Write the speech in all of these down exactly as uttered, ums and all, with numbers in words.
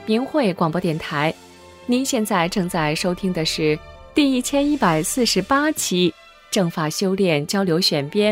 明慧广播电台。您现在正在收听的是第一千一百四十八期正法修炼交流选编。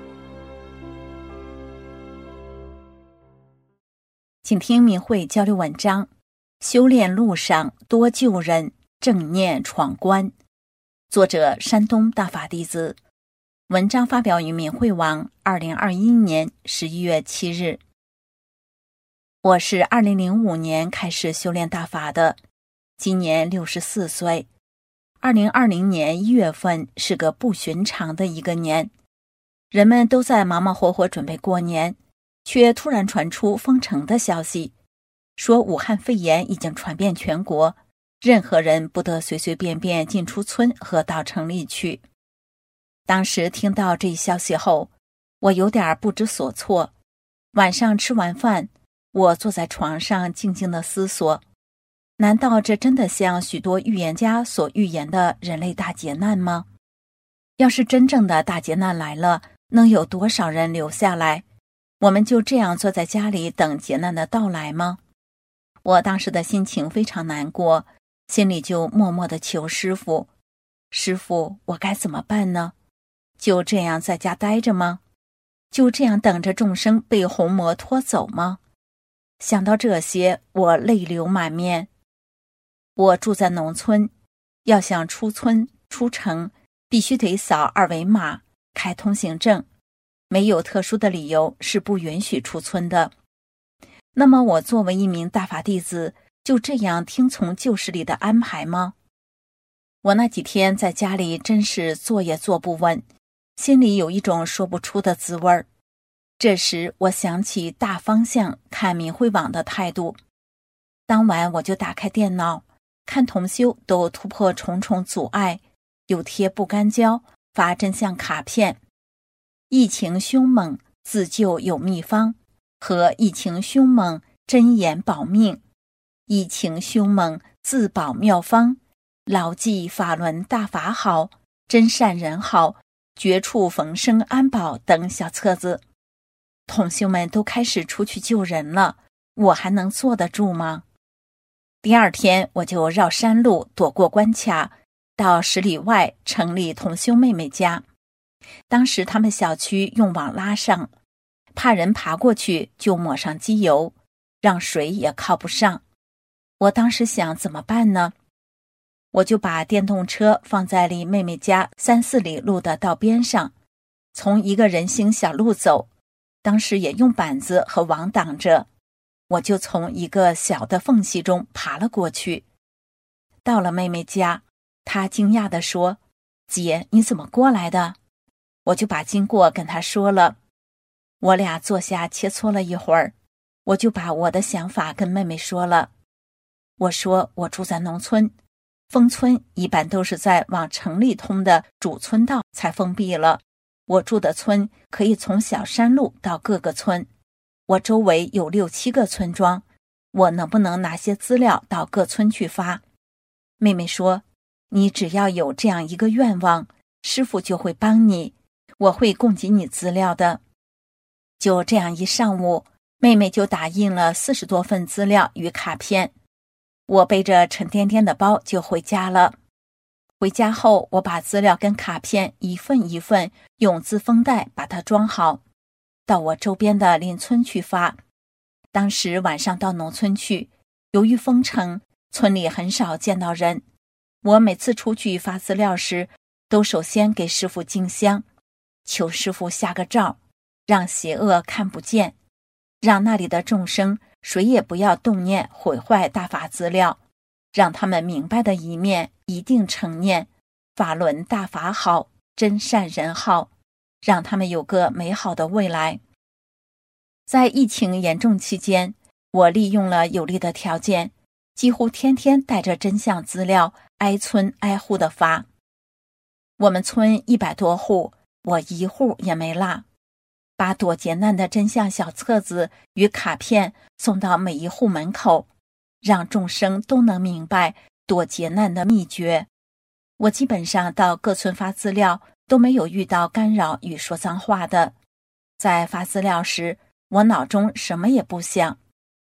请听明慧交流文章：修炼路上多救人，正念闯关。作者：山东大法弟子。文章发表于明慧网二零二一年十一月七日。我是二零零五年开始修炼大法的，今年六十四岁。二零二零年一月份是个不寻常的一个年，人们都在忙忙活活准备过年，却突然传出封城的消息，说武汉肺炎已经传遍全国，任何人不得随随便便进出村和到城里去。当时听到这一消息后，我有点不知所措。晚上吃完饭，我坐在床上静静地思索，难道这真的像许多预言家所预言的人类大劫难吗？要是真正的大劫难来了，能有多少人留下来？我们就这样坐在家里等劫难的到来吗？我当时的心情非常难过，心里就默默地求师父，师父，我该怎么办呢？就这样在家待着吗？就这样等着众生被红魔拖走吗？想到这些，我泪流满面。我住在农村，要想出村出城，必须得扫二维码，开通行证，没有特殊的理由是不允许出村的。那么我作为一名大法弟子，就这样听从旧时里的安排吗？我那几天在家里真是坐也坐不稳，心里有一种说不出的滋味儿。这时我想起大方向看明慧网的态度，当晚我就打开电脑，看同修都突破重重阻碍，有贴不干胶，发真相卡片，疫情凶猛，自救有秘方，和疫情凶猛，真言保命，疫情凶猛，自保妙方，牢记法轮大法好，真善人好，绝处逢生安保等小册子。同修们都开始出去救人了，我还能坐得住吗？第二天我就绕山路躲过关卡，到十里外城里同修妹妹家。当时他们小区用网拉上，怕人爬过去就抹上机油，让水也靠不上。我当时想怎么办呢？我就把电动车放在离妹妹家三四里路的道边上，从一个人行小路走，当时也用板子和网挡着，我就从一个小的缝隙中爬了过去。到了妹妹家，她惊讶地说：“姐，你怎么过来的？”我就把经过跟她说了。我俩坐下切磋了一会儿，我就把我的想法跟妹妹说了。我说我住在农村，封村一般都是在往城里通的主村道才封闭了，我住的村可以从小山路到各个村，我周围有六七个村庄，我能不能拿些资料到各村去发？妹妹说，你只要有这样一个愿望，师父就会帮你，我会供给你资料的。就这样一上午，妹妹就打印了四十多份资料与卡片，我背着沉甸甸的包就回家了。回家后，我把资料跟卡片一份一份用自封袋把它装好，到我周边的邻村去发。当时晚上到农村去，由于封城，村里很少见到人。我每次出去发资料时，都首先给师父敬香，求师父下个诏，让邪恶看不见，让那里的众生谁也不要动念毁坏大法资料，让他们明白的一面一定成念，法轮大法好，真善人好，让他们有个美好的未来。在疫情严重期间，我利用了有利的条件，几乎天天带着真相资料挨村挨户的发。我们村一百多户，我一户也没落，把躲劫难的真相小册子与卡片送到每一户门口，让众生都能明白躲劫难的秘诀。我基本上到各村发资料都没有遇到干扰与说脏话的。在发资料时，我脑中什么也不想，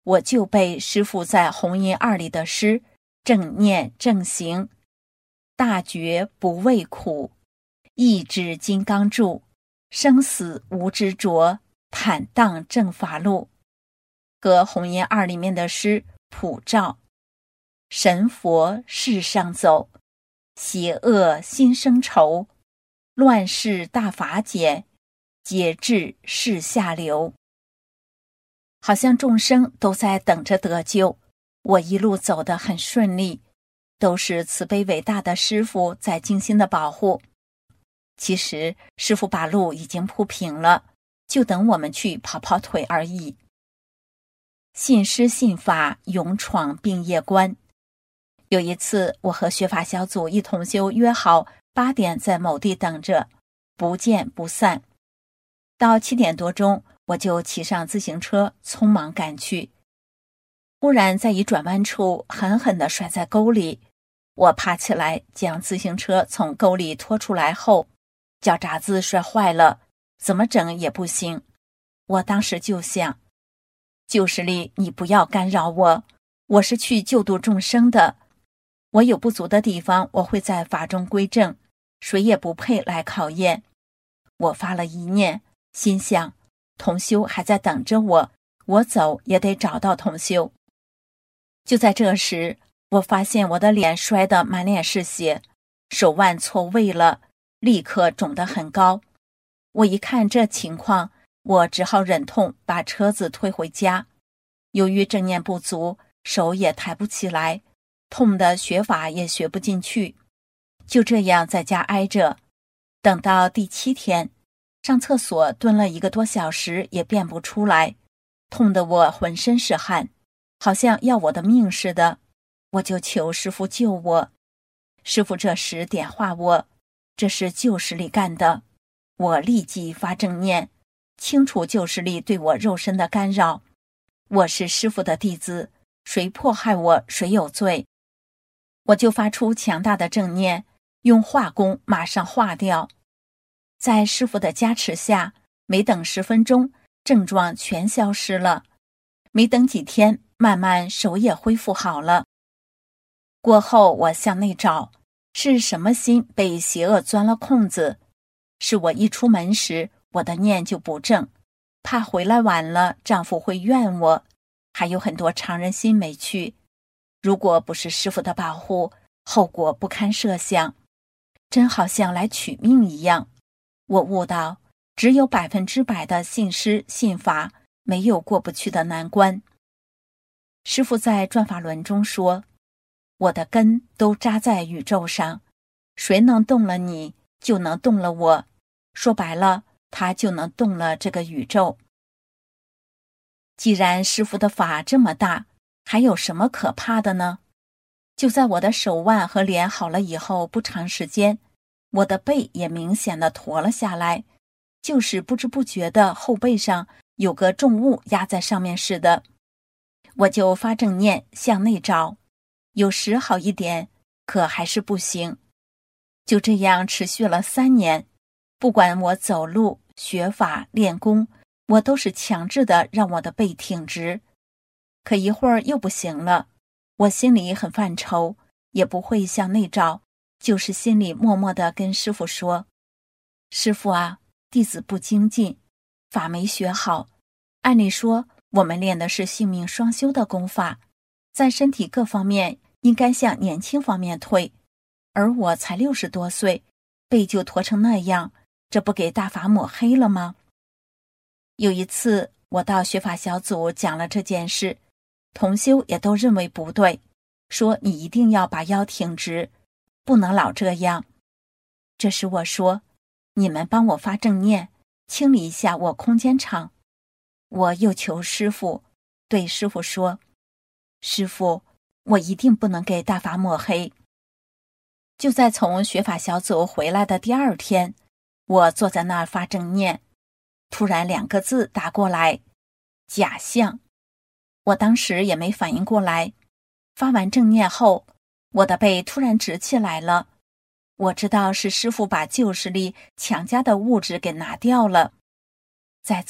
我就背师父在弘音二里的诗：正念正行，大觉不畏苦，意志金刚柱，生死无执着，坦荡正法路。和弘音二里面的诗普照：神佛世上走，邪恶心生愁，乱世大法解，节制世下流。好像众生都在等着得救，我一路走得很顺利，都是慈悲伟大的师父在精心的保护。其实师父把路已经铺平了，就等我们去跑跑腿而已。信师信法，勇闯并业关。有一次，我和学法小组一同修约好八点在某地等着，不见不散。到七点多钟，我就骑上自行车匆忙赶去。忽然在一转弯处狠狠地摔在沟里，我爬起来将自行车从沟里拖出来后，脚闸子摔坏了，怎么整也不行。我当时就想，救世力，你不要干扰我，我是去救度众生的，我有不足的地方，我会在法中归正，谁也不配来考验。我发了一念，心想同修还在等着我，我走也得找到同修。就在这时，我发现我的脸摔得满脸是血，手腕错位了，立刻肿得很高。我一看这情况，我只好忍痛把车子推回家。由于正念不足，手也抬不起来，痛得学法也学不进去，就这样在家挨着。等到第七天，上厕所蹲了一个多小时也便不出来，痛得我浑身是汗，好像要我的命似的。我就求师父救我。师父这时点化我，这是旧势力干的。我立即发正念，清除旧势力对我肉身的干扰。我是师父的弟子，谁迫害我，谁有罪。我就发出强大的正念，用化功马上化掉。在师父的加持下，没等十分钟，症状全消失了。没等几天，慢慢手也恢复好了。过后我向内找，是什么心被邪恶钻了空子？是我一出门时，我的念就不正，怕回来晚了丈夫会怨我，还有很多常人心没去。如果不是师父的保护，后果不堪设想，真好像来取命一样。我悟到，只有百分之百的信师信法，没有过不去的难关。师父在转法轮中说，我的根都扎在宇宙上，谁能动了你，就能动了我。说白了，他就能动了这个宇宙。既然师父的法这么大，还有什么可怕的呢？就在我的手腕和脸好了以后不长时间，我的背也明显的驼了下来，就是不知不觉的后背上有个重物压在上面似的。我就发正念向内找，有时好一点，可还是不行。就这样持续了三年，不管我走路、学法、练功，我都是强制的让我的背挺直。可一会儿又不行了，我心里很犯愁，也不会向内找，就是心里默默地跟师父说，师父啊，弟子不精进，法没学好。按理说我们练的是性命双修的功法，在身体各方面应该向年轻方面退，而我才六十多岁，背就驼成那样，这不给大法抹黑了吗？有一次我到学法小组讲了这件事，同修也都认为不对，说你一定要把腰挺直，不能老这样。这时我说，你们帮我发正念，清理一下我空间场。我又求师父，对师父说，师父，我一定不能给大法抹黑。就在从学法小组回来的第二天，我坐在那儿发正念，突然两个字打过来，假象。我当时也没反应过来，发完正念后，我的背突然直起来了。我知道是师父把旧势力强加的物质给拿掉了。在此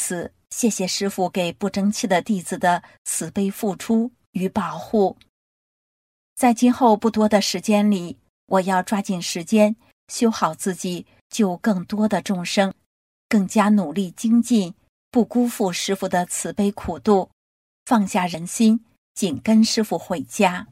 谢谢师父给不争气的弟子的慈悲付出与保护。在今后不多的时间里，我要抓紧时间修好自己，救更多的众生，更加努力精进，不辜负师父的慈悲苦度，放下人心，紧跟师父回家。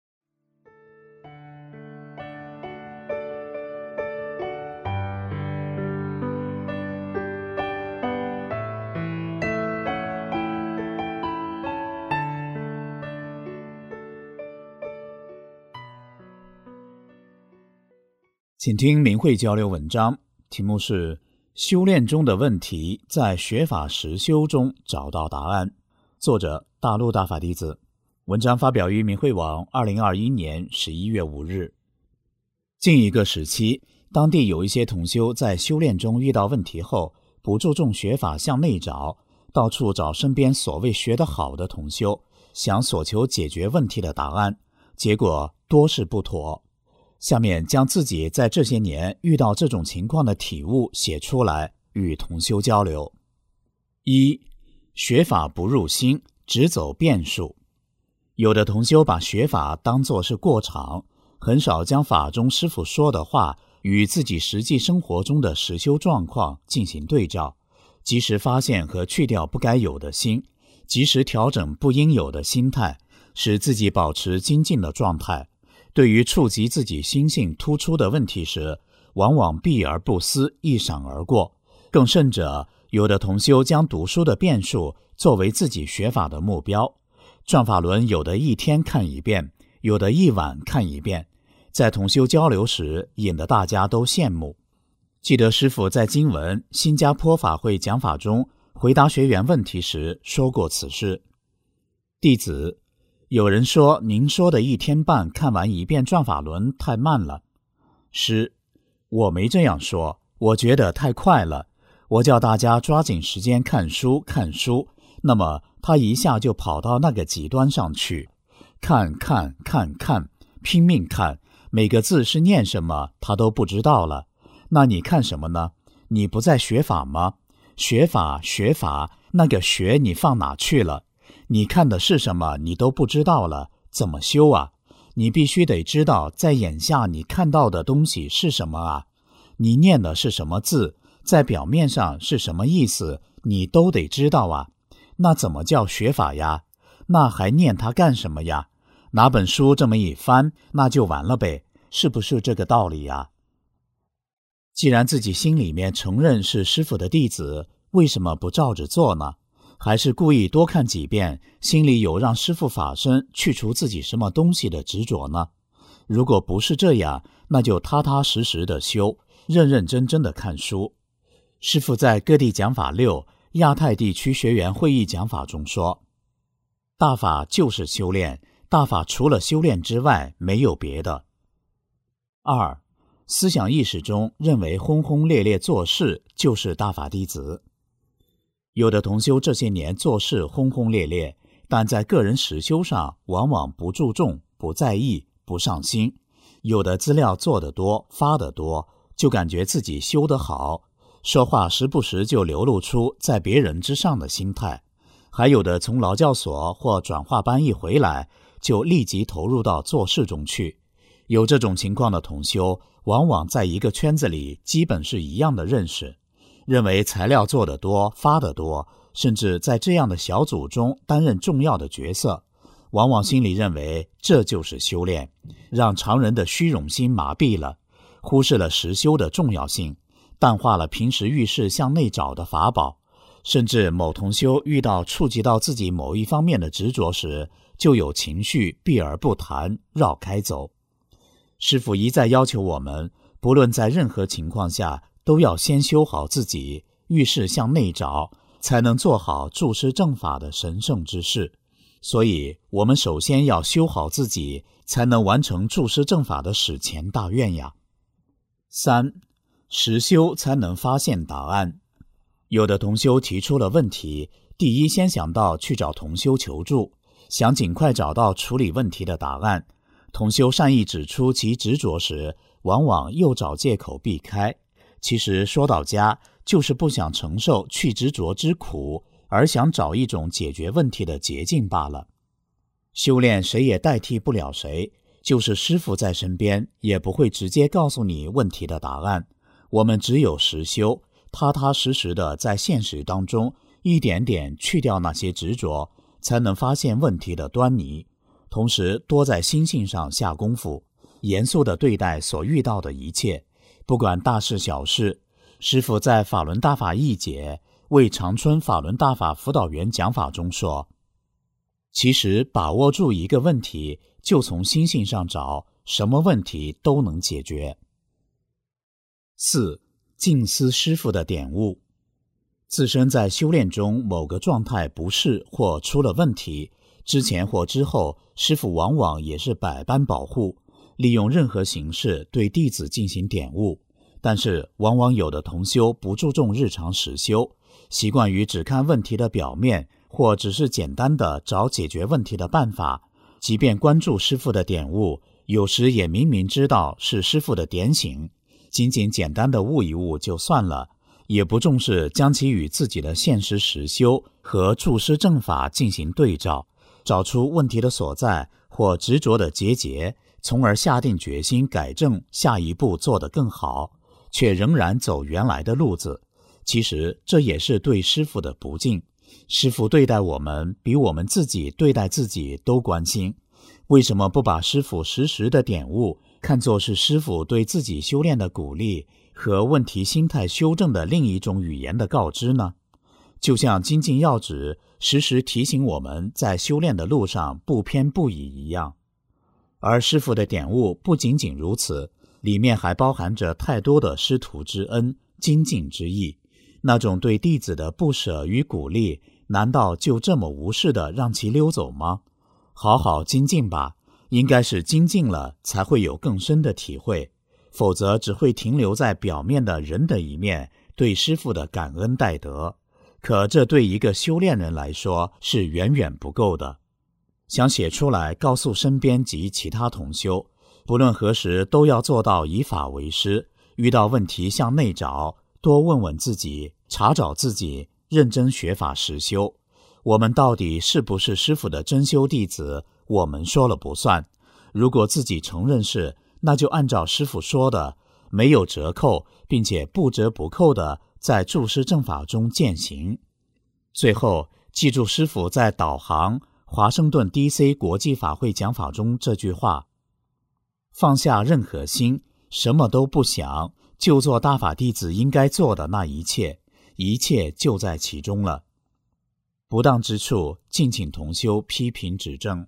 请听明慧交流文章，题目是修炼中的问题，在学法实修中找到答案。作者大陆大法弟子。文章发表于明慧网二零二一年十一月五日。近一个时期，当地有一些同修在修炼中遇到问题后，不注重学法向内找，到处找身边所谓学得好的同修，想所求解决问题的答案，结果多是不妥。下面将自己在这些年遇到这种情况的体悟写出来，与同修交流。一、学法不入心，只走变数。有的同修把学法当作是过场，很少将法中师父说的话与自己实际生活中的实修状况进行对照，及时发现和去掉不该有的心，及时调整不应有的心态，使自己保持精进的状态。对于触及自己心性突出的问题时，往往避而不思，一闪而过。更甚者，有的同修将读书的变数作为自己学法的目标。转法轮有的一天看一遍，有的一晚看一遍，在同修交流时引得大家都羡慕。记得师父在经文新加坡法会讲法中回答学员问题时说过此事。弟子，有人说您说的一天半看完一遍转法轮太慢了。师，我没这样说，我觉得太快了。我叫大家抓紧时间看书看书，那么他一下就跑到那个极端上去，看看看看，拼命看，每个字是念什么他都不知道了。那你看什么呢？你不在学法吗？学法学法，那个学你放哪去了？你看的是什么你都不知道了，怎么修啊？你必须得知道在眼下你看到的东西是什么啊？你念的是什么字，在表面上是什么意思，你都得知道啊。那怎么叫学法呀？那还念它干什么呀？拿本书这么一翻，那就完了呗，是不是这个道理呀？既然自己心里面承认是师父的弟子，为什么不照着做呢？还是故意多看几遍，心里有让师父法身去除自己什么东西的执着呢？如果不是这样，那就踏踏实实的修，认认真真的看书。师父在各地讲法六亚太地区学员会议讲法中说，大法就是修炼，大法除了修炼之外没有别的。二、思想意识中认为轰轰烈烈做事就是大法弟子。有的同修这些年做事轰轰烈烈，但在个人实修上往往不注重、不在意、不上心。有的资料做得多、发得多，就感觉自己修得好，说话时不时就流露出在别人之上的心态。还有的从劳教所或转化班一回来，就立即投入到做事中去。有这种情况的同修，往往在一个圈子里基本是一样的认识，认为材料做得多，发得多，甚至在这样的小组中担任重要的角色，往往心里认为这就是修炼，让常人的虚荣心麻痹了，忽视了实修的重要性，淡化了平时遇事向内找的法宝。甚至某同修遇到触及到自己某一方面的执着时，就有情绪避而不谈，绕开走。师父一再要求我们，不论在任何情况下，都要先修好自己，遇事向内找，才能做好注师正法的神圣之事。所以我们首先要修好自己，才能完成注师正法的史前大愿呀。三、实修才能发现答案。有的同修提出了问题，第一先想到去找同修求助，想尽快找到处理问题的答案。同修善意指出其执着时，往往又找借口避开。其实说到家，就是不想承受去执着之苦， 而想找一种解决问题的捷径罢了。修炼谁也代替不了谁，就是师父在身边，也不会直接告诉你问题的答案。我们只有实修，踏踏实实的在现实当中一点点去掉那些执着，才能发现问题的端倪。同时多在心性上下功夫，严肃地对待所遇到的一切，不管大事小事。师父在法轮大法译解为长春法轮大法辅导员讲法中说，其实把握住一个问题，就从心性上找，什么问题都能解决。四、静思师父的点悟。自身在修炼中某个状态不适或出了问题，之前或之后，师父往往也是百般保护，利用任何形式对弟子进行点悟。但是往往有的同修不注重日常实修，习惯于只看问题的表面，或只是简单的找解决问题的办法。即便关注师父的点悟，有时也明明知道是师父的点醒，仅仅简单的悟一悟就算了，也不重视将其与自己的现实实修和注师正法进行对照，找出问题的所在或执着的结节，从而下定决心改正，下一步做得更好，却仍然走原来的路子。其实这也是对师父的不敬。师父对待我们比我们自己对待自己都关心，为什么不把师父时时的点悟看作是师父对自己修炼的鼓励和问题心态修正的另一种语言的告知呢？就像精进要旨时时提醒我们在修炼的路上不偏不倚一样。而师父的点悟不仅仅如此，里面还包含着太多的师徒之恩、精进之意。那种对弟子的不舍与鼓励，难道就这么无视地让其溜走吗？好好精进吧，应该是精进了才会有更深的体会，否则只会停留在表面的人的一面，对师父的感恩戴德。可这对一个修炼人来说是远远不够的。想写出来告诉身边及其他同修，不论何时都要做到以法为师，遇到问题向内找，多问问自己，查找自己，认真学法实修。我们到底是不是师父的真修弟子，我们说了不算。如果自己承认是，那就按照师父说的，没有折扣，并且不折不扣的在注师正法中践行。最后，记住师父在导航华盛顿 D C 国际法会讲法中这句话：放下任何心，什么都不想，就做大法弟子应该做的那一切，一切就在其中了。不当之处，敬请同修批评指正。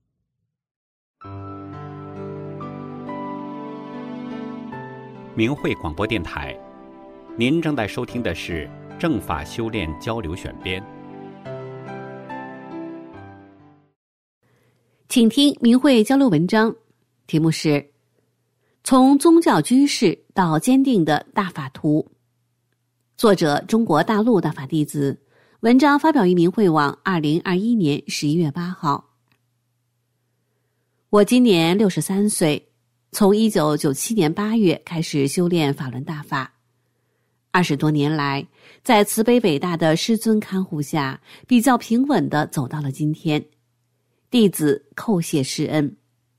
明慧广播电台，您正在收听的是正法修炼交流选编。 请听明慧交流文章，题目是从宗教居士到坚定的大法图，作者中国大陆大法弟子，文章发表于明慧网二零二一年十一月八号。我今年六十三岁，从一九九七年八月开始修炼法轮大法，二十多年来，在慈悲伟大的师尊看护下，比较平稳地走到了今天。弟子叩谢师恩。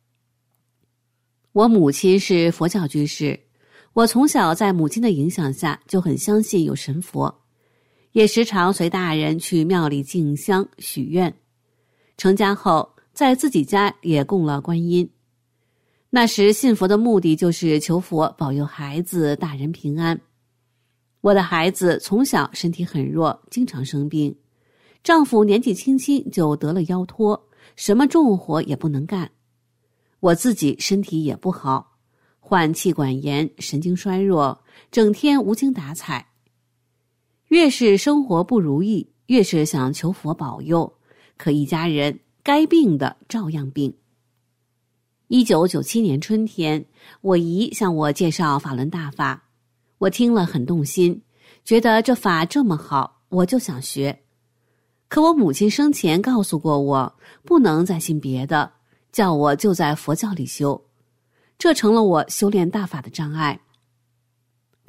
我母亲是佛教居士，我从小在母亲的影响下就很相信有神佛，也时常随大人去庙里敬香许愿。成家后，在自己家也供了观音。那时信佛的目的就是求佛保佑孩子大人平安。我的孩子从小身体很弱，经常生病，丈夫年纪轻轻就得了腰托，什么重活也不能干。我自己身体也不好，患气管炎，神经衰弱，整天无精打采。越是生活不如意，越是想求佛保佑，可一家人该病的照样病。一九九七年春天，我姨向我介绍法轮大法，我听了很动心，觉得这法这么好，我就想学。可我母亲生前告诉过我，不能再信别的，叫我就在佛教里修，这成了我修炼大法的障碍。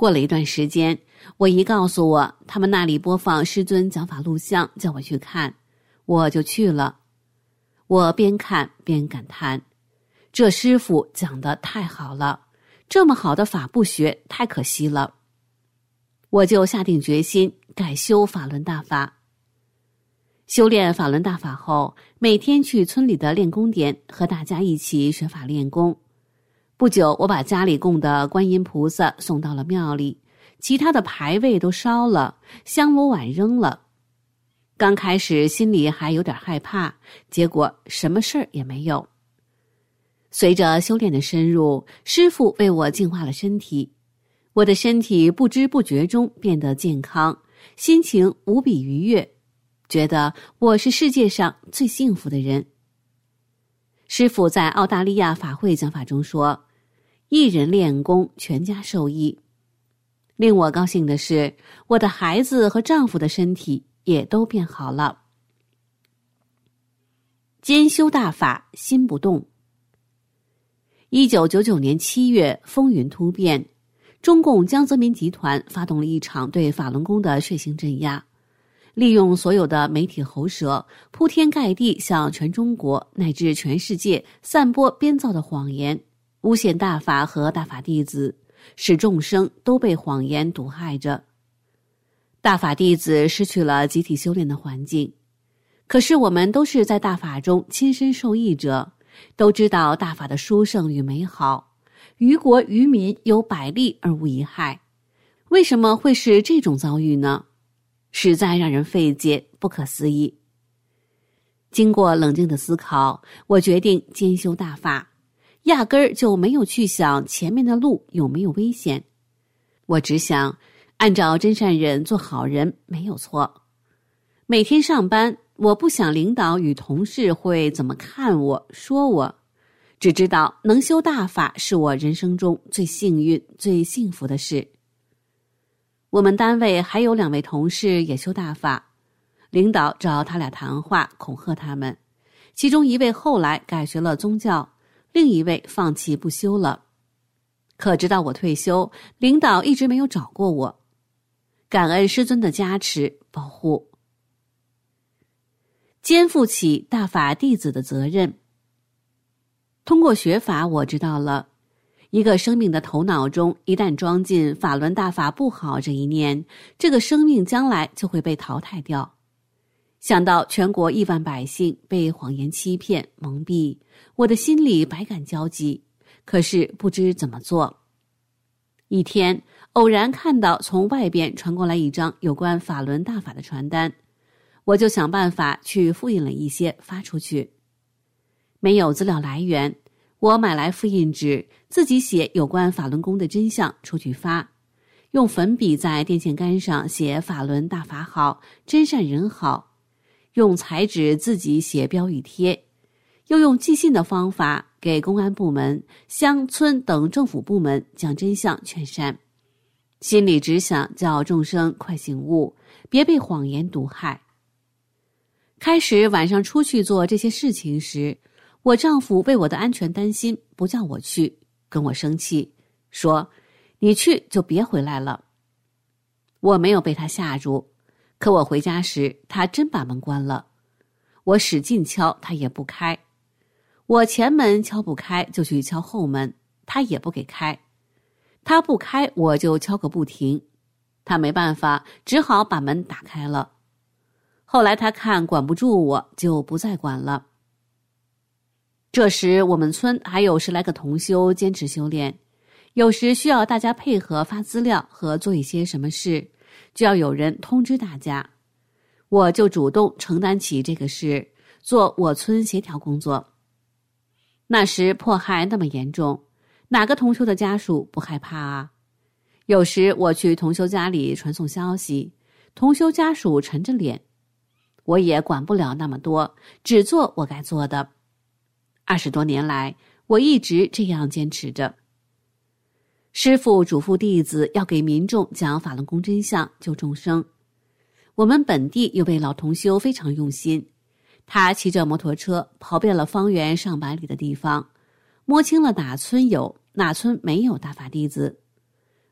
过了一段时间，我姨告诉我他们那里播放师尊讲法录像，叫我去看，我就去了。我边看边感叹，这师父讲得太好了，这么好的法不学太可惜了。我就下定决心改修法轮大法。修炼法轮大法后，每天去村里的练功点和大家一起学法练功。不久，我把家里供的观音菩萨送到了庙里，其他的牌位都烧了，香炉碗扔了。刚开始心里还有点害怕，结果什么事儿也没有。随着修炼的深入，师父为我净化了身体，我的身体不知不觉中变得健康，心情无比愉悦，觉得我是世界上最幸福的人。师父在澳大利亚法会讲法中说，一人练功，全家受益。令我高兴的是，我的孩子和丈夫的身体也都变好了。兼修大法，心不动。一九九九年七月，风云突变，中共江泽民集团发动了一场对法轮功的血腥镇压，利用所有的媒体喉舌，铺天盖地向全中国乃至全世界散播编造的谎言，诬陷大法和大法弟子，使众生都被谎言毒害着。大法弟子失去了集体修炼的环境，可是我们都是在大法中亲身受益者，都知道大法的殊胜与美好，于国于民有百利而无一害。为什么会是这种遭遇呢？实在让人费解，不可思议。经过冷静的思考，我决定兼修大法，压根儿就没有去想前面的路有没有危险。我只想按照真善忍做好人没有错。每天上班，我不想领导与同事会怎么看我说我，只知道能修大法是我人生中最幸运最幸福的事。我们单位还有两位同事也修大法，领导找他俩谈话恐吓他们，其中一位后来改学了宗教，另一位放弃不修了。可直到我退休，领导一直没有找过我。感恩师尊的加持保护，肩负起大法弟子的责任。通过学法，我知道了一个生命的头脑中一旦装进法轮大法不好这一念，这个生命将来就会被淘汰掉。想到全国亿万百姓被谎言欺骗蒙蔽，我的心里百感交集，可是不知怎么做。一天偶然看到从外边传过来一张有关法轮大法的传单，我就想办法去复印了一些发出去。没有资料来源，我买来复印纸，自己写有关法轮功的真相出去发，用粉笔在电线杆上写法轮大法好，真善人好，用彩纸自己写标语贴，又用寄信的方法给公安部门、乡村等政府部门将真相劝善，心里只想叫众生快醒悟，别被谎言毒害。开始晚上出去做这些事情时，我丈夫为我的安全担心，不叫我去，跟我生气，说你去就别回来了。我没有被他吓住，可我回家时他真把门关了，我使劲敲他也不开，我前门敲不开就去敲后门，他也不给开，他不开我就敲个不停，他没办法，只好把门打开了。后来他看管不住我，就不再管了。这时我们村还有十来个同修坚持修炼，有时需要大家配合发资料和做一些什么事，就要有人通知大家，我就主动承担起这个事，做我村协调工作。那时迫害那么严重，哪个同修的家属不害怕啊？有时我去同修家里传送消息，同修家属沉着脸，我也管不了那么多，只做我该做的。二十多年来，我一直这样坚持着。师父嘱咐弟子要给民众讲法轮功真相，救众生。我们本地有位老同修非常用心，他骑着摩托车跑遍了方圆上百里的地方，摸清了哪村有哪村没有大法弟子，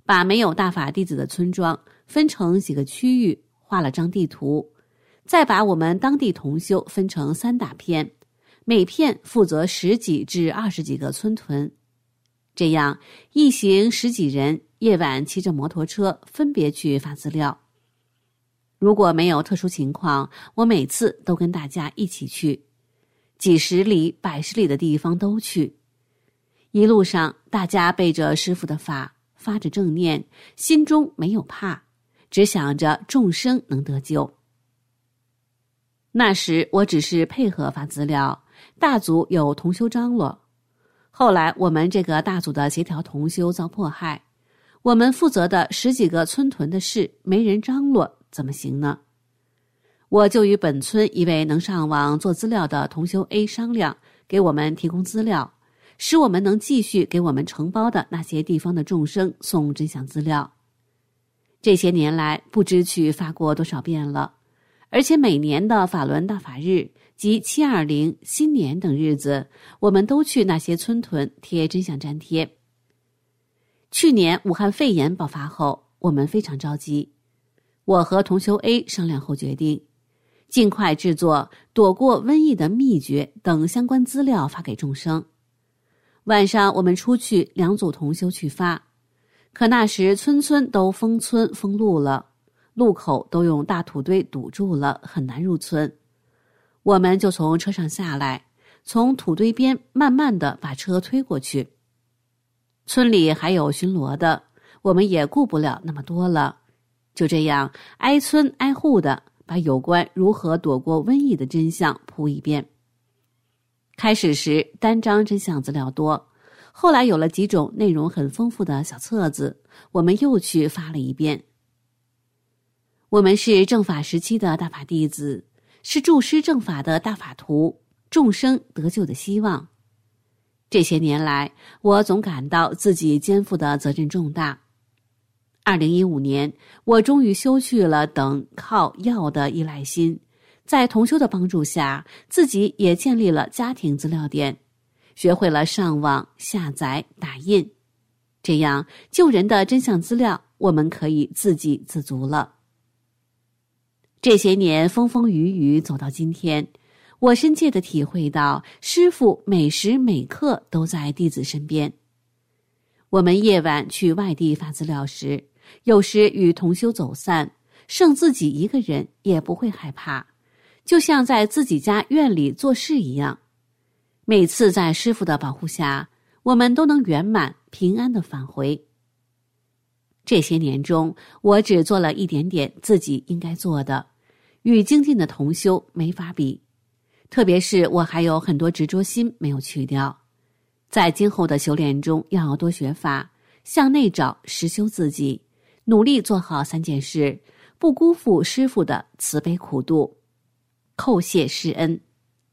把没有大法弟子的村庄分成几个区域，画了张地图，再把我们当地同修分成三大片，每片负责十几至二十几个村屯。这样一行十几人，夜晚骑着摩托车分别去发资料。如果没有特殊情况，我每次都跟大家一起去，几十里、百十里的地方都去。一路上，大家背着师父的法，发着正念，心中没有怕，只想着众生能得救。那时我只是配合发资料，大组有同修张罗。后来我们这个大组的协调同修遭迫害，我们负责的十几个村屯的事没人张罗，怎么行呢？我就与本村一位能上网做资料的同修 A 商量，给我们提供资料，使我们能继续给我们承包的那些地方的众生送真相资料。这些年来不知去发过多少遍了，而且每年的法轮大法日及七二零新年等日子，我们都去那些村屯贴真相粘贴。去年武汉肺炎爆发后，我们非常着急，我和同修 A 商量后决定尽快制作躲过瘟疫的秘诀等相关资料发给众生。晚上我们出去两组同修去发，可那时村村都封村封路了，路口都用大土堆堵住了，很难入村。我们就从车上下来，从土堆边慢慢地把车推过去。村里还有巡逻的，我们也顾不了那么多了，就这样挨村挨户的把有关如何躲过瘟疫的真相铺一遍。开始时单张真相资料多，后来有了几种内容很丰富的小册子，我们又去发了一遍。我们是正法时期的大法弟子，是注师正法的大法图，众生得救的希望。这些年来，我总感到自己肩负的责任重大。二零一五年，我终于修去了等靠药的依赖心，在同修的帮助下，自己也建立了家庭资料点，学会了上网、下载、打印。这样，救人的真相资料，我们可以自给自足了。这些年风风雨雨走到今天，我深切地体会到师父每时每刻都在弟子身边。我们夜晚去外地发资料时，有时与同修走散，剩自己一个人也不会害怕，就像在自己家院里做事一样。每次在师父的保护下，我们都能圆满平安地返回。这些年中，我只做了一点点自己应该做的，与精进的同修没法比。特别是我还有很多执着心没有去掉，在今后的修炼中要多学法，向内找，实修自己，努力做好三件事，不辜负师父的慈悲苦度，叩谢师恩。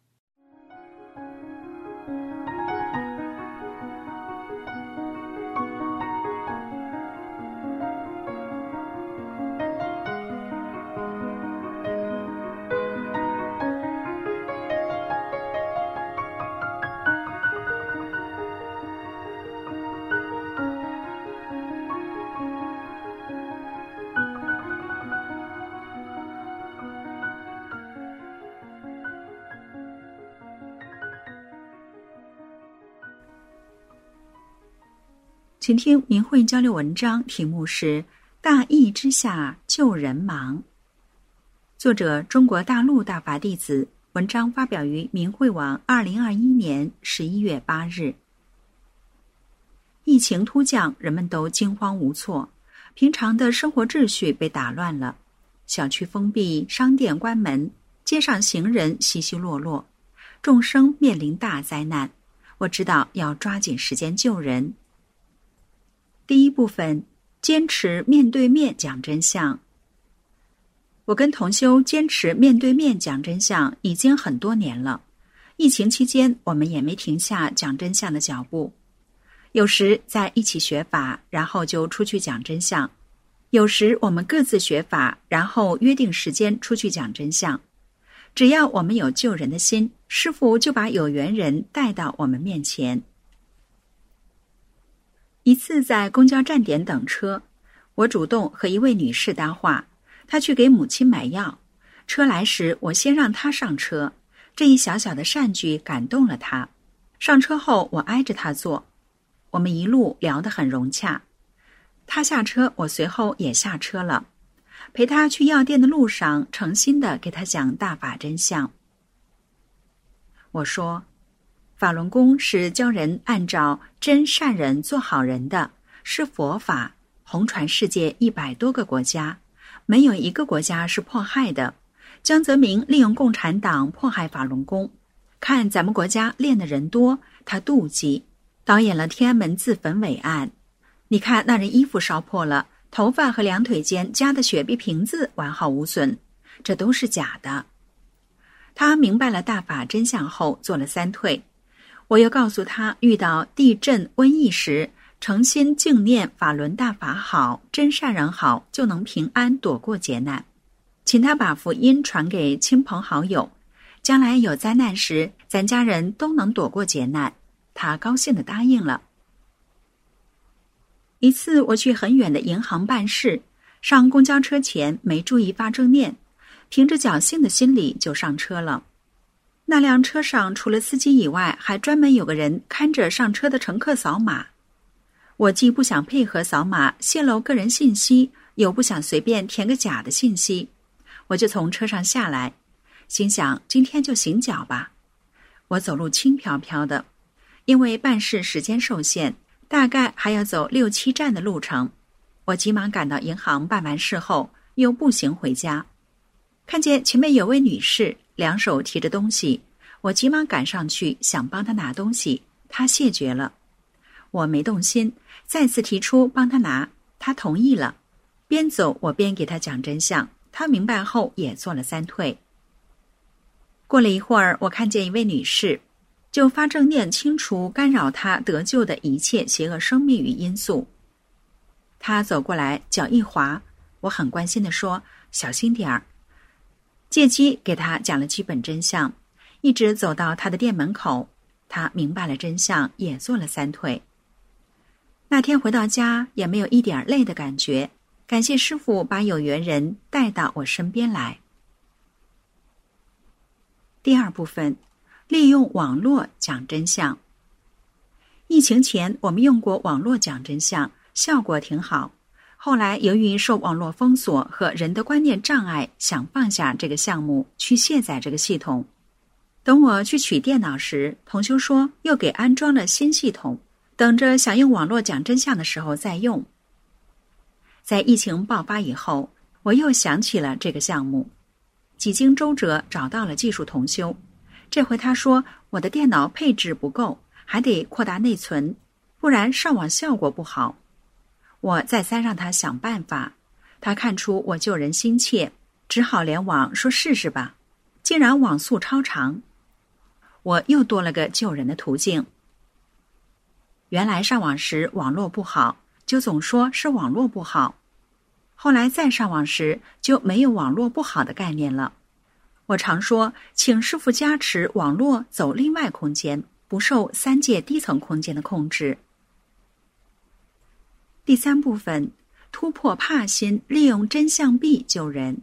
请听明慧交流文章，题目是《大义之下救人忙》，作者中国大陆大法弟子，文章发表于明慧网二零二一年十一月八日。疫情突降，人们都惊慌无措，平常的生活秩序被打乱了，小区封闭，商店关门，街上行人稀稀落落，众生面临大灾难。我知道要抓紧时间救人。第一部分，坚持面对面讲真相。我跟同修坚持面对面讲真相已经很多年了，疫情期间我们也没停下讲真相的脚步。有时在一起学法，然后就出去讲真相；有时我们各自学法，然后约定时间出去讲真相。只要我们有救人的心，师父就把有缘人带到我们面前。 一次在公交站点等车，我主动和一位女士搭话，她去给母亲买药。车来时，我先让她上车，这一小小的善举感动了她。上车后，我挨着她坐，我们一路聊得很融洽。她下车，我随后也下车了，陪她去药店的路上，诚心地给她讲大法真相。我说，法轮功是教人按照真善人做好人的，是佛法，红传世界一百多个国家，没有一个国家是迫害的。江泽民利用共产党迫害法轮功，看咱们国家练的人多，他妒忌，导演了天安门自焚伟案。你看那人衣服烧破了，头发和两腿间夹的雪碧瓶子完好无损，这都是假的。他明白了大法真相后做了三退。我又告诉他，遇到地震、瘟疫时，诚心敬念法轮大法好，真善人好，就能平安躲过劫难。请他把福音传给亲朋好友，将来有灾难时，咱家人都能躲过劫难。他高兴地答应了。一次我去很远的银行办事，上公交车前没注意发正念，凭着侥幸的心理就上车了。那辆车上除了司机以外，还专门有个人看着上车的乘客扫码。我既不想配合扫码泄露个人信息，又不想随便填个假的信息，我就从车上下来，心想今天就行脚吧。我走路轻飘飘的，因为办事时间受限，大概还要走六七站的路程。我急忙赶到银行办完事后，又步行回家。看见前面有位女士两手提着东西，我急忙赶上去想帮她拿东西，她谢绝了。我没动心，再次提出帮她拿，她同意了。边走我边给她讲真相，她明白后也做了三退。过了一会儿，我看见一位女士，就发正念清除干扰她得救的一切邪恶生命与因素。她走过来，脚一滑，我很关心地说，小心点儿。借机给他讲了基本真相，一直走到他的店门口，他明白了真相，也做了三退。那天回到家也没有一点累的感觉，感谢师父把有缘人带到我身边来。第二部分，利用网络讲真相。疫情前我们用过网络讲真相，效果挺好。后来由于受网络封锁和人的观念障碍，想放下这个项目，去卸载这个系统。等我去取电脑时，同修说又给安装了新系统，等着想用网络讲真相的时候再用。在疫情爆发以后，我又想起了这个项目，几经周折找到了技术同修。这回他说我的电脑配置不够，还得扩大内存，不然上网效果不好。我再三让他想办法，他看出我救人心切，只好联网说试试吧，竟然网速超长。我又多了个救人的途径。原来上网时网络不好，就总说是网络不好，后来再上网时就没有网络不好的概念了。我常说，请师父加持网络走另外空间，不受三界低层空间的控制。第三部分，突破怕心，利用真相币救人。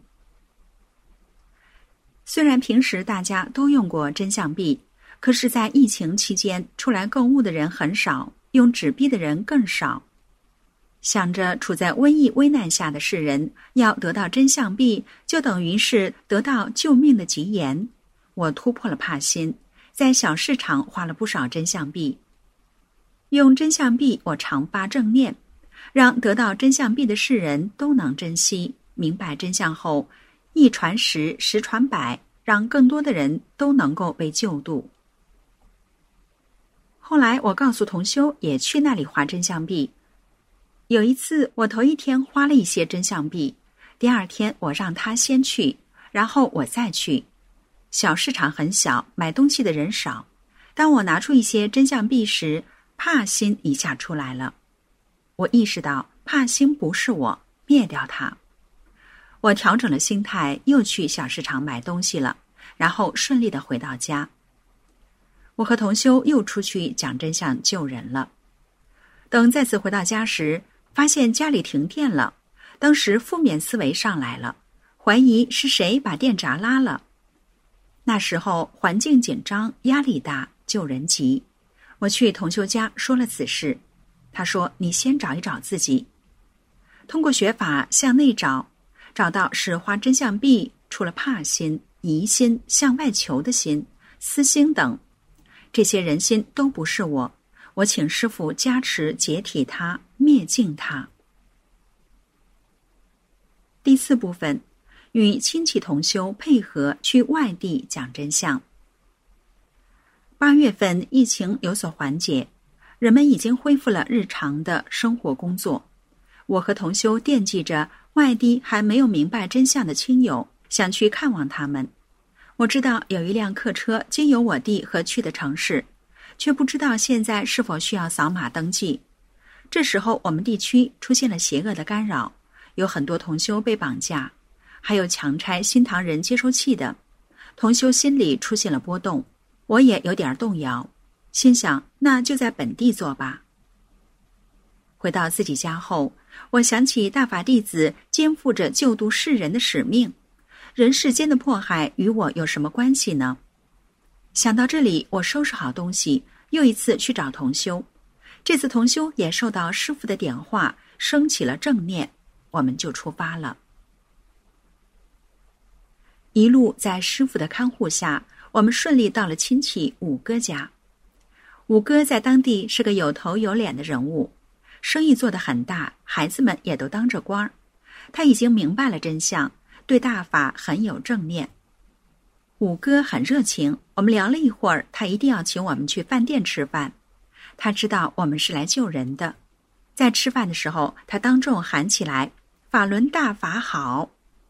虽然平时大家都用过真相币，可是在疫情期间，出来购物的人很少，用纸币的人更少。想着处在瘟疫危难下的世人要得到真相币，就等于是得到救命的吉言。我突破了怕心，在小市场花了不少真相币。用真相币，我常发正念，让得到真相币的世人都能珍惜，明白真相后，一传十，十传百，让更多的人都能够被救度。后来我告诉同修也去那里花真相币。有一次我头一天花了一些真相币，第二天我让他先去，然后我再去。小市场很小，买东西的人少，当我拿出一些真相币时，怕心一下出来了。我意识到怕心不是我，灭掉它。我调整了心态，又去小市场买东西了，然后顺利地回到家。我和同修又出去讲真相救人了。 等再次回到家时，发现家里停电了，当时负面思维上来了，怀疑是谁把电闸拉了。那时候环境紧张，压力大，救人急。我去同修家说了此事，他说你先找一找自己。通过学法向内找，找到是花真相币出了怕心、疑心、向外求的心、私心等，这些人心都不是我，我请师父加持解体它，灭尽它。第四部分，与亲戚同修配合去外地讲真相。八月份疫情有所缓解，人们已经恢复了日常的生活工作。我和同修惦记着外地还没有明白真相的亲友，想去看望他们。我知道有一辆客车经由我地和去的城市，却不知道现在是否需要扫码登记。这时候我们地区出现了邪恶的干扰，有很多同修被绑架，还有强拆新唐人接收器的。同修心里出现了波动，我也有点动摇，心想那就在本地做吧。回到自己家后，我想起大法弟子肩负着救度世人的使命，人世间的迫害与我有什么关系呢？想到这里，我收拾好东西，又一次去找同修。这次同修也受到师父的点化，升起了正念，我们就出发了。一路在师父的看护下，我们顺利到了亲戚五哥家。五哥在当地是个有头有脸的人物，生意做得很大，孩子们也都当着官儿。他已经明白了真相，对大法很有正念。五哥很热情，我们聊了一会儿，他一定要请我们去饭店吃饭。他知道我们是来救人的，在吃饭的时候，他当众喊起来：“法轮大法好！”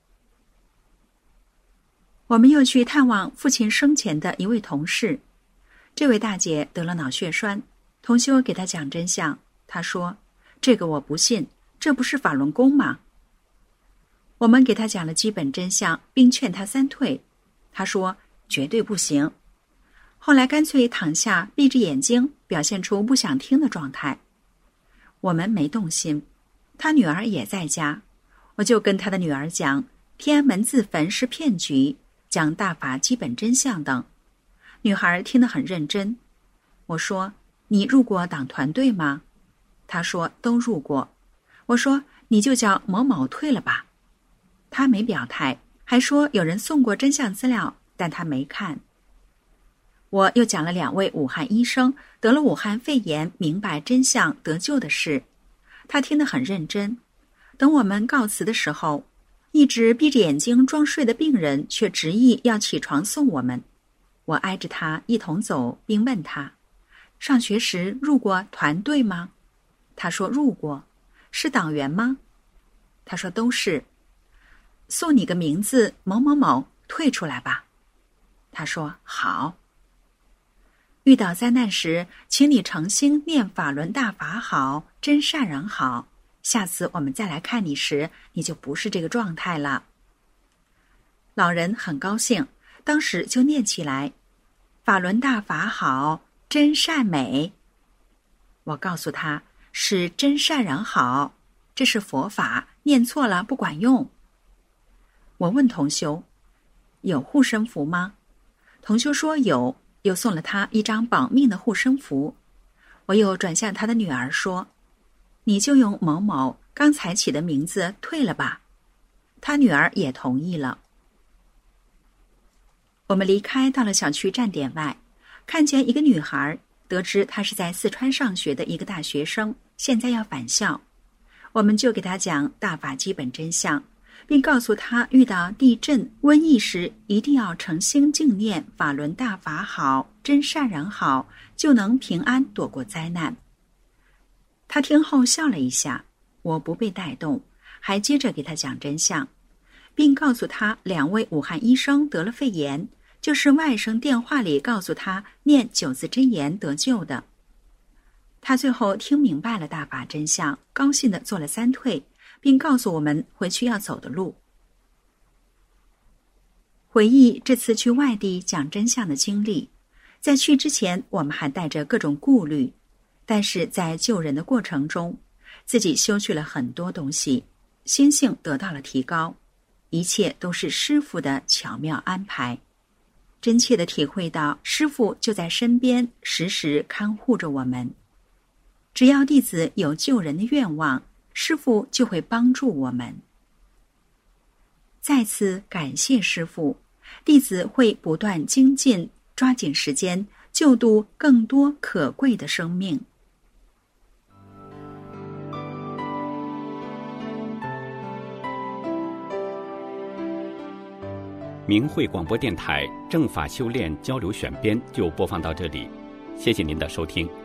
我们又去探望父亲生前的一位同事，这位大姐得了脑血栓，同修给她讲真相，她说：“这个我不信，这不是法轮功吗？”我们给她讲了基本真相，并劝她三退，她说：“绝对不行。”后来干脆躺下，闭着眼睛，表现出不想听的状态。我们没动心，她女儿也在家，我就跟她的女儿讲天安门自焚是骗局，讲大法基本真相等。女孩听得很认真。我说：“你入过党团队吗？”她说：“都入过。”我说：“你就叫某某退了吧。”她没表态，还说有人送过真相资料，但她没看。我又讲了两位武汉医生得了武汉肺炎明白真相得救的事，她听得很认真。等我们告辞的时候，一直闭着眼睛装睡的病人却执意要起床送我们。我挨着他一同走，并问他：“上学时入过团队吗？”他说：“入过。”“是党员吗？”他说：“都是。”“送你个名字某某某，退出来吧。”他说：“好。”“遇到灾难时，请你诚心念法轮大法好，真善人好。下次我们再来看你时，你就不是这个状态了。”老人很高兴，当时就念起来：“法轮大法好，真善美。”我告诉他是真善人好，这是佛法，念错了不管用。我问同修：“有护身符吗？”同修说有，又送了他一张保命的护身符。我又转向他的女儿说：“你就用某某刚才起的名字退了吧。”他女儿也同意了。我们离开到了小区站点外，看见一个女孩，得知她是在四川上学的一个大学生，现在要返校。我们就给她讲大法基本真相，并告诉她遇到地震、瘟疫时一定要诚心敬念法轮大法好，真善人好，就能平安躲过灾难。她听后笑了一下，我不被带动，还接着给她讲真相，并告诉她两位武汉医生得了肺炎，就是外甥电话里告诉她念九字真言得救的。她最后听明白了大法真相，高兴地做了三退，并告诉我们回去要走的路。回忆这次去外地讲真相的经历，在去之前我们还带着各种顾虑， 但是在救人的过程中，自己修去了很多东西，心性得到了提高，一切都是师父的巧妙安排。真切地体会到师父就在身边，时时看护着我们。只要弟子有救人的愿望，师父就会帮助我们。再次感谢师父，弟子会不断精进，抓紧时间救度更多可贵的生命。 明慧广播电台正法修炼交流选编就播放到这里，谢谢您的收听。